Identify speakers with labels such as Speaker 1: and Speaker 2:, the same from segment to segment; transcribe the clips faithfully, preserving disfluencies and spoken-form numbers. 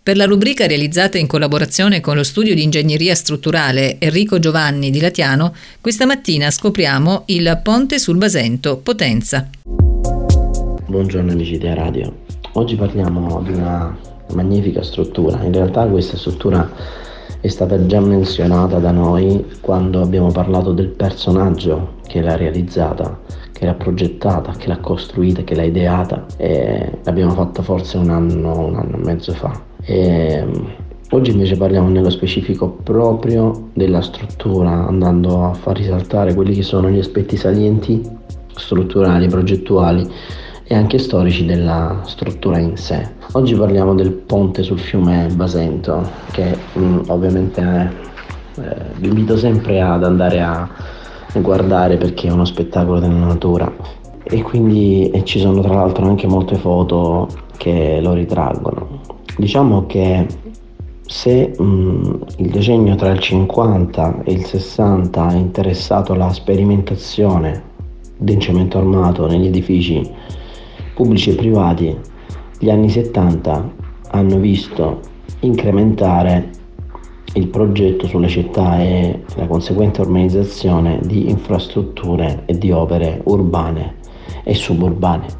Speaker 1: Per la rubrica realizzata in collaborazione con lo studio di ingegneria strutturale Enrico Giovanni di Latiano, questa mattina scopriamo il ponte sul Basento, Potenza.
Speaker 2: Buongiorno amici di Radio. Oggi parliamo di una magnifica struttura. In realtà questa struttura è stata già menzionata da noi quando abbiamo parlato del personaggio che l'ha realizzata, che l'ha progettata, che l'ha costruita, che l'ha ideata, e l'abbiamo fatta forse un anno, un anno e mezzo fa. E oggi invece parliamo nello specifico proprio della struttura, andando a far risaltare quelli che sono gli aspetti salienti, strutturali, progettuali e anche storici della struttura in sé. Oggi parliamo del ponte sul fiume Basento, che mh, ovviamente eh, vi invito sempre ad andare a guardare perché è uno spettacolo della natura, e quindi e ci sono tra l'altro anche molte foto che lo ritraggono. Diciamo che se mh, il decennio tra il cinquanta e il sessanta ha interessato la sperimentazione del cemento armato negli edifici pubblici e privati, gli anni settanta hanno visto incrementare il progetto sulle città e la conseguente urbanizzazione di infrastrutture e di opere urbane e suburbane.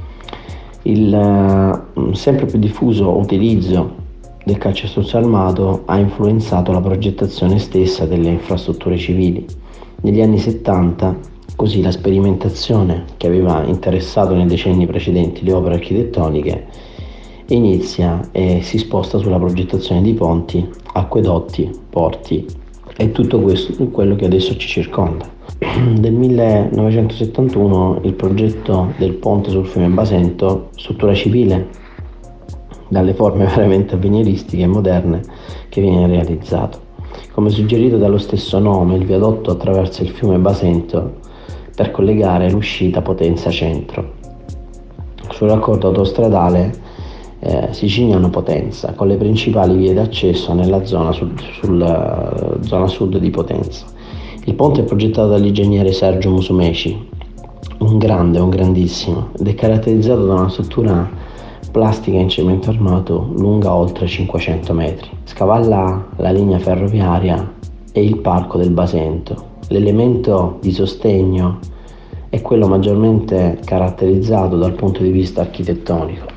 Speaker 2: Il uh, sempre più diffuso utilizzo del calcestruzzo armato ha influenzato la progettazione stessa delle infrastrutture civili. Negli anni settanta, così, la sperimentazione che aveva interessato nei decenni precedenti le opere architettoniche inizia e si sposta sulla progettazione di ponti, acquedotti, porti e tutto questo, quello che adesso ci circonda. Nel millenovecentosettantuno il progetto del ponte sul fiume Basento, struttura civile dalle forme veramente avveniristiche e moderne, che viene realizzato. Come suggerito dallo stesso nome, il viadotto attraversa il fiume Basento per collegare l'uscita Potenza-Centro. Sul raccordo autostradale eh, Sicigliano-Potenza, con le principali vie d'accesso nella zona sud, sul, zona sud di Potenza. Il ponte è progettato dall'ingegnere Sergio Musumeci, un grande, un grandissimo, ed è caratterizzato da una struttura plastica in cemento armato lunga oltre cinquecento metri. Scavalla la linea ferroviaria e il parco del Basento. L'elemento di sostegno è quello maggiormente caratterizzato dal punto di vista architettonico.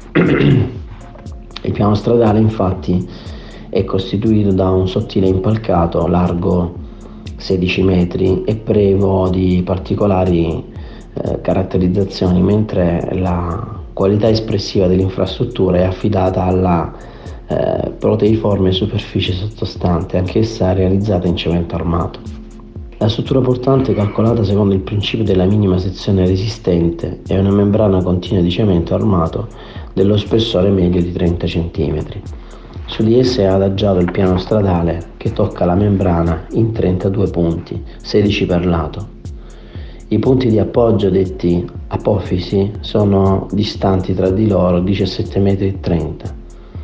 Speaker 2: Il piano stradale infatti è costituito da un sottile impalcato largo sedici metri e privo di particolari eh, caratterizzazioni, mentre la qualità espressiva dell'infrastruttura è affidata alla eh, proteiforme superficie sottostante, anch'essa realizzata in cemento armato. La struttura portante è calcolata secondo il principio della minima sezione resistente e una membrana continua di cemento armato dello spessore medio di trenta centimetri. Su di essa è adagiato il piano stradale che tocca la membrana in trentadue punti, sedici per lato. I punti di appoggio, detti apofisi, sono distanti tra di loro diciassette virgola trenta metri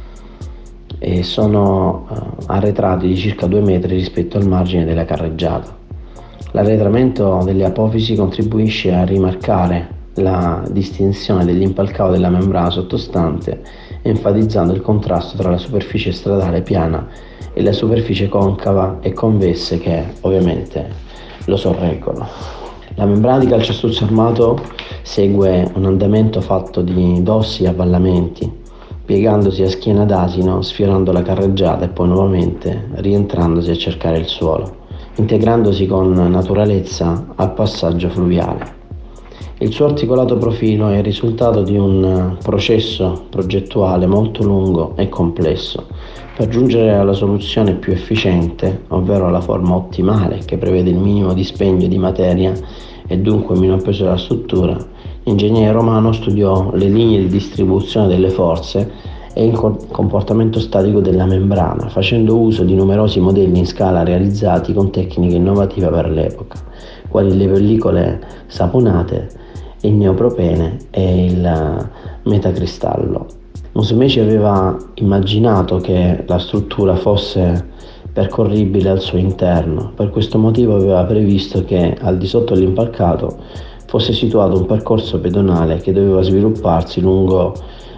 Speaker 2: e sono uh, arretrati di circa due metri rispetto al margine della carreggiata. L'arretramento delle apofisi contribuisce a rimarcare la distinzione dell'impalcato della membrana sottostante, enfatizzando il contrasto tra la superficie stradale piana e la superficie concava e convesse che ovviamente lo sorreggono. La membrana di calcestruzzo armato segue un andamento fatto di dossi e avvallamenti, piegandosi a schiena d'asino, sfiorando la carreggiata e poi nuovamente rientrandosi a cercare il suolo, integrandosi con naturalezza al passaggio fluviale. Il suo articolato profilo è il risultato di un processo progettuale molto lungo e complesso per giungere alla soluzione più efficiente, ovvero alla forma ottimale che prevede il minimo dispendio di materia e dunque minor peso della struttura. L'ingegnere romano studiò le linee di distribuzione delle forze e il comportamento statico della membrana, facendo uso di numerosi modelli in scala realizzati con tecniche innovative per l'epoca, quali le pellicole saponate, il neopropene e il metacristallo. Musumeci aveva immaginato che la struttura fosse percorribile al suo interno, per questo motivo aveva previsto che al di sotto dell'impalcato fosse situato un percorso pedonale che doveva svilupparsi lungo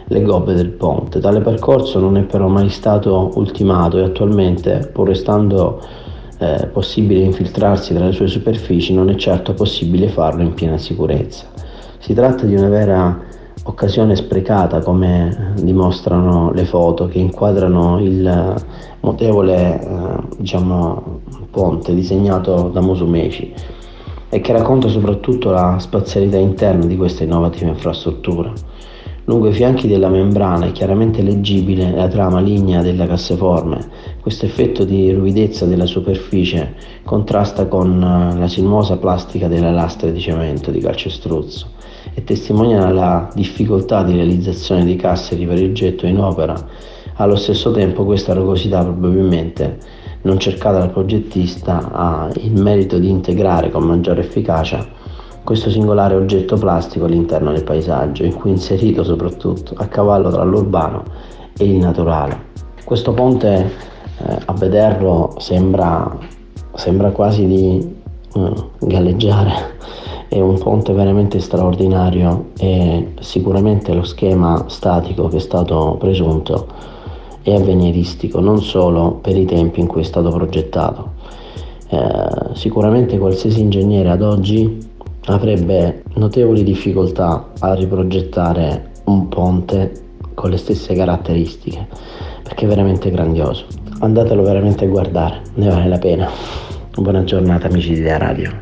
Speaker 2: le gobbe del ponte. Tale percorso non è però mai stato ultimato e attualmente, pur restando eh, possibile infiltrarsi tra le sue superfici, non è certo possibile farlo in piena sicurezza. Si tratta di una vera occasione sprecata, come dimostrano le foto che inquadrano il notevole eh, diciamo, ponte disegnato da Musumeci e che racconta soprattutto la spazialità interna di questa innovativa infrastruttura. Lungo i fianchi della membrana è chiaramente leggibile la trama lignea della casseforme. Questo effetto di ruvidezza della superficie contrasta con la sinuosa plastica delle lastre di cemento di calcestruzzo e testimonia la difficoltà di realizzazione dei casseri per il getto in opera. Allo stesso tempo questa rugosità, probabilmente non cercata dal progettista, ha il merito di integrare con maggiore efficacia questo singolare oggetto plastico all'interno del paesaggio, in cui inserito soprattutto a cavallo tra l'urbano e il naturale. Questo ponte eh, a vederlo sembra, sembra quasi di eh, galleggiare. È un ponte veramente straordinario e sicuramente lo schema statico che è stato presunto è avveniristico, non solo per i tempi in cui è stato progettato. Eh, sicuramente qualsiasi ingegnere ad oggi avrebbe notevoli difficoltà a riprogettare un ponte con le stesse caratteristiche, perché è veramente grandioso. Andatelo veramente a guardare, ne vale la pena. Buona giornata amici di Idea Radio.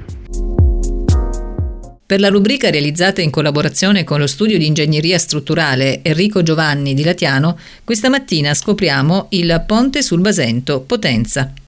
Speaker 1: Per la rubrica realizzata in collaborazione con lo studio di ingegneria strutturale Enrico Giovanni di Latiano, questa mattina scopriamo il Ponte sul Basento, Potenza.